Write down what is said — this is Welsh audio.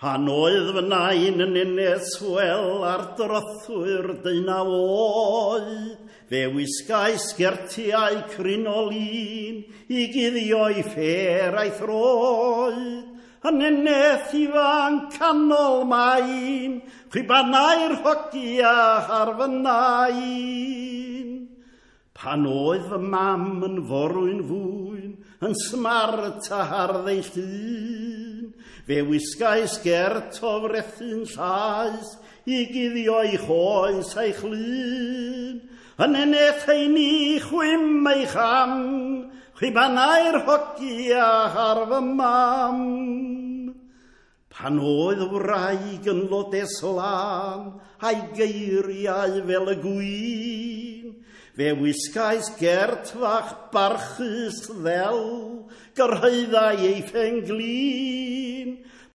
Pan oedd fy nain yn eneswel ar drothwyr 19 oed, fe wisgai sgertiau crinolin i guddio'i ffer a'i throed. Yn eneth ifan canol main, chwibannau'r hogia ar fy nain. Pan oedd fy mam yn forwyn fwyn, yn smart a harddei llun, fe wisgai sgert o frethu'n llaes i guddio'i choes a'i chlun. Yn eneth heini chwym ei cham, chwibannau'r hogia ar fy mam. Pan oedd wraig yn lodes lan, a'i geiriau fel y gwyn, fe wisgai sgert fach barchus ddel, gyrhaeddai ei ffenglin.